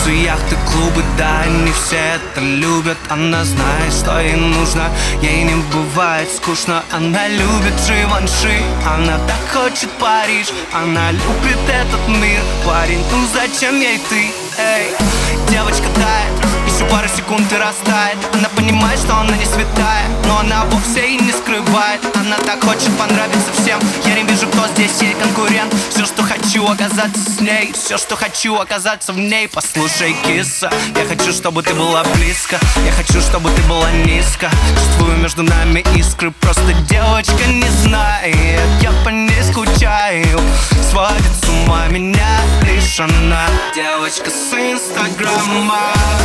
Тусы, яхты, клубы, да, не все это любят. Она знает, что ей нужно, ей не бывает скучно. Она любит Живанши, она так хочет Париж. Она любит этот мир, парень, ну зачем ей ты? Эй, девочка тает, еще пару секунд и растает. Она понимает, что она не святая, но она вовсе и не скрывает. Она так хочет понравиться всем. Я не вижу, кто здесь ей конкурент. Все, что хочу, оказаться с ней. Все, что хочу, оказаться в ней. Послушай, киса, я хочу, чтобы ты была близко. Я хочу, чтобы ты была низко. Чувствую между нами искры. Просто девочка не знает, я по ней скучаю. Сводит с ума меня лишь она. Девочка с Инстаграма.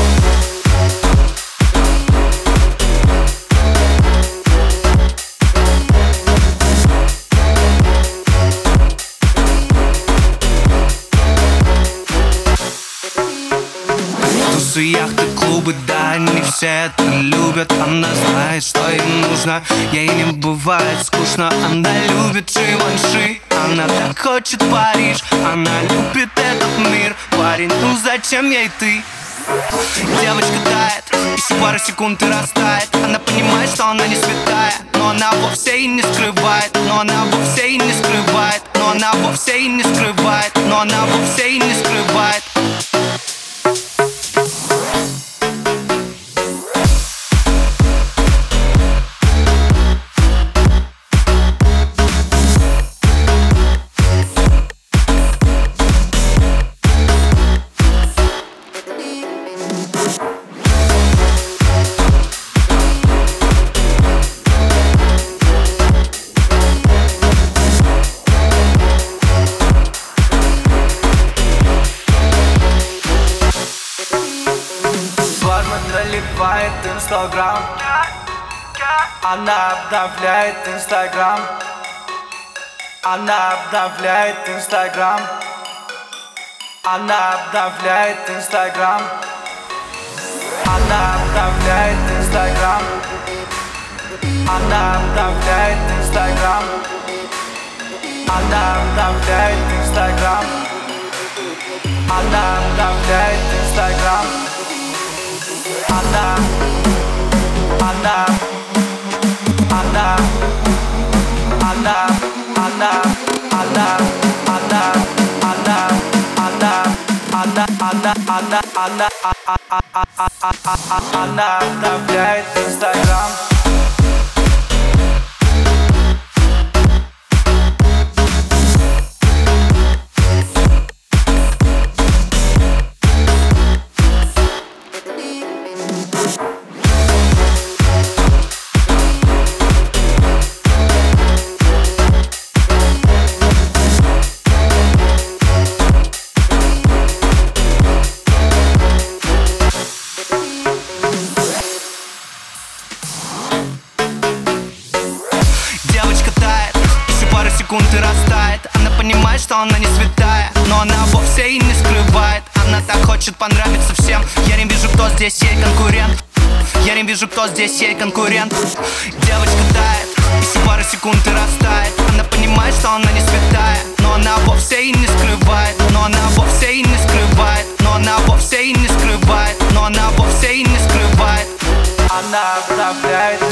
Тусы, яхты, клубы, да, не все это любят. Она знает, что ей нужно, ей не бывает скучно. Она любит Живанши, она так хочет Париж. Она любит этот мир, парень, ну зачем ей ты? Девочка тает, еще пару секунд и растает. Она понимает, что она не святая, но она вовсе и не скрывает. Но она вовсе и не скрывает. Но она вовсе и не скрывает. Но она вовсе и не скрывает. Заливает Инстаграм, она обновляет Инстаграм. Она обновляет Инстаграм. Она обновляет Инстаграм. Она обновляет Инстаграм. Она обновляет Инстаграм. Она обновляет Инстаграм. Она обновляет Инстаграм. Она обновляет Инстаграм. Секунд и растает. Она понимает, что она не святая, но она вовсе и не скрывает. Она так хочет понравиться всем. Я не вижу, кто здесь ей конкурент. Я не вижу, кто здесь ей конкурент. Девочка тает, еще пару секунд и растает. Она понимает, что она не святая, но она вовсе и не скрывает. Но она вовсе и не скрывает. Но она вовсе и не скрывает. Но она вовсе и не скрывает. Она обновляет